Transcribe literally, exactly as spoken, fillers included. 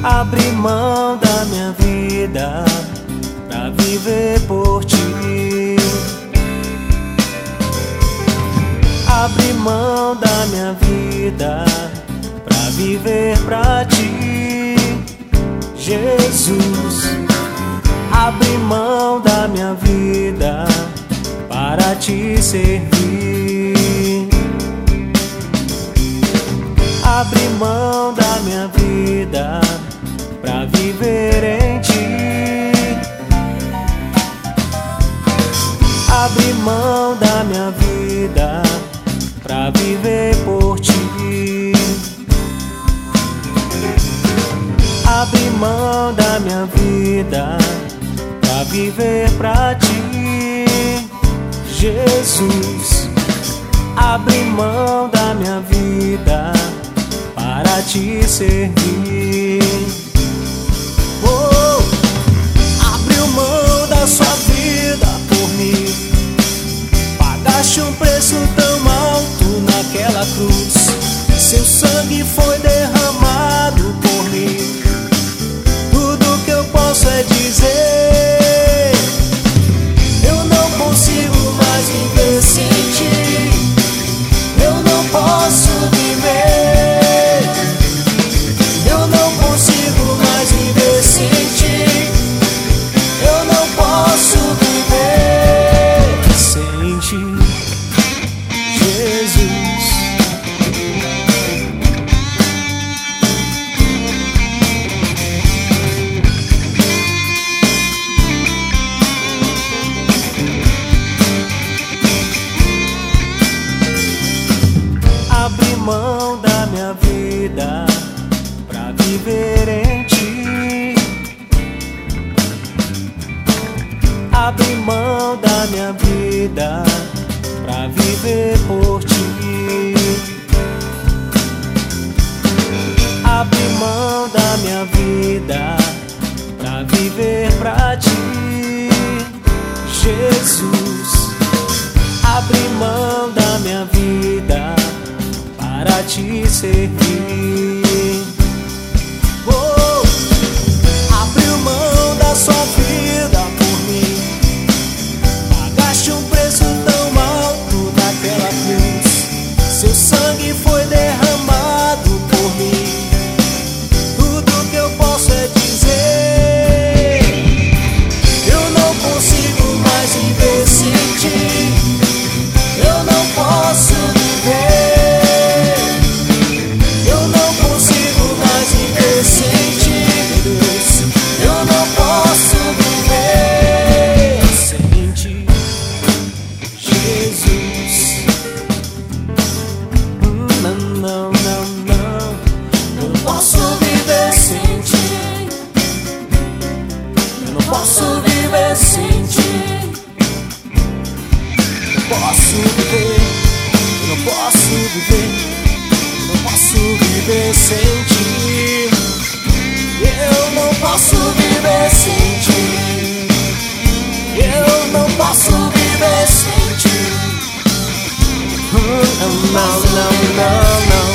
Abri mão da minha vida pra viver por ti. Abri mão da minha vida pra viver pra ti, Jesus. Abri mão da minha vida para te servir. Abri mão da minha vida pra viver em ti. Abri mão da minha vida pra viver por ti. Abri mão da minha vida pra viver pra ti, Jesus. Abri mão da minha vida para te servir. Oh, abriu mão da sua vida por mim. Pagaste um preço tão alto naquela cruz. Seu sangue foi derramado por mim. Tudo que eu posso é dizer: eu não consigo mais viver sem ti. Eu não posso viver. Eu não consigo mais viver sem ti. Eu não posso viver sem ti, Jesus. Abri mão da minha vida pra viver em ti. Abri mão da minha vida pra viver por ti. Abri mão da minha vida pra viver pra ti, Jesus. Abri mão da minha vida para te servir. Oh, abriu mão da sua vida por mim. Pagaste um preço tão alto naquela cruz. Seu sangue foi derramado por mim. Tudo que eu posso é dizer: eu não consigo mais viver sem ti. Eu não posso viver. Não, não, não, não posso viver sem ti. Eu não posso viver sem ti. Não posso viver, eu não posso viver, eu não posso viver sem ti. Eu não posso viver sem ti. Eu não posso viver sem ti. Não, não, não, não, não.